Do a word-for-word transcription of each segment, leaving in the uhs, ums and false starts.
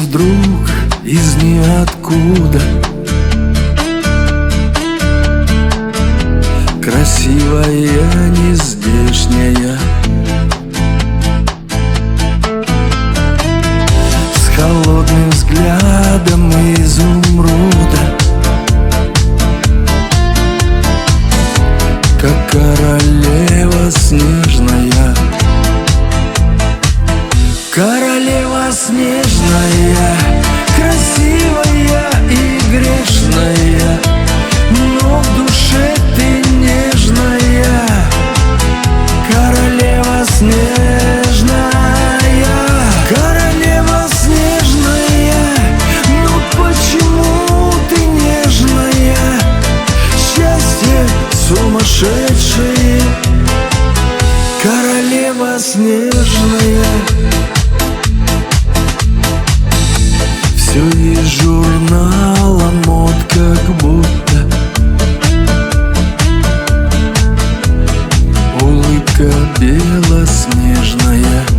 вдруг из ниоткуда красивая, нездешняя, с холодным взглядом изумруда, как королева снежная. Королева снежная, красивая и грешная, но в душе ты нежная. Королева снежная, королева снежная, но почему ты нежная? Счастье сумасшедшее, королева снежная. Все из журнала мод, как будто улыбка белоснежная,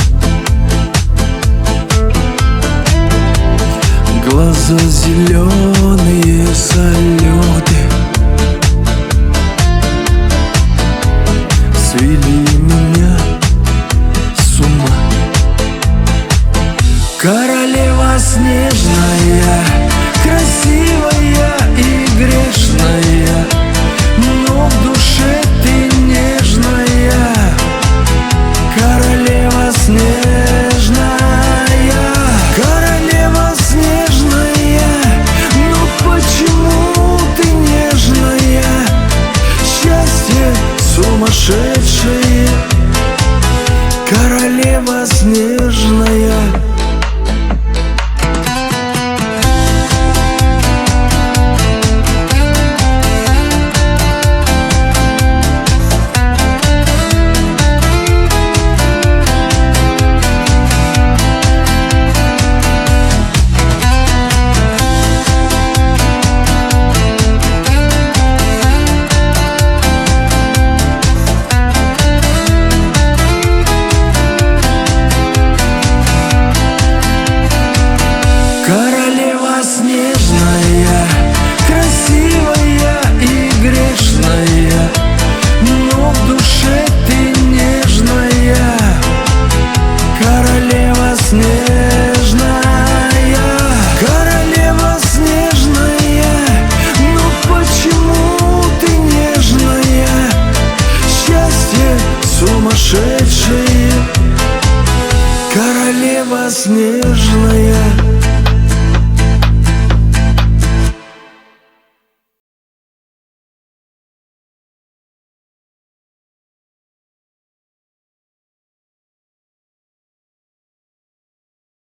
глаза зеленые салюты свели меня с ума. Королева снежная, красивая и грешная, но в душе ты нежная. Королева снежная, королева снежная, но почему ты нежная? Счастье сумасшедшее, королева снежная. Королева снежная, красивая и грешная, но в душе ты нежная. Королева снежная, королева снежная, но почему ты нежная? Счастье сумасшедшее, королева снежная.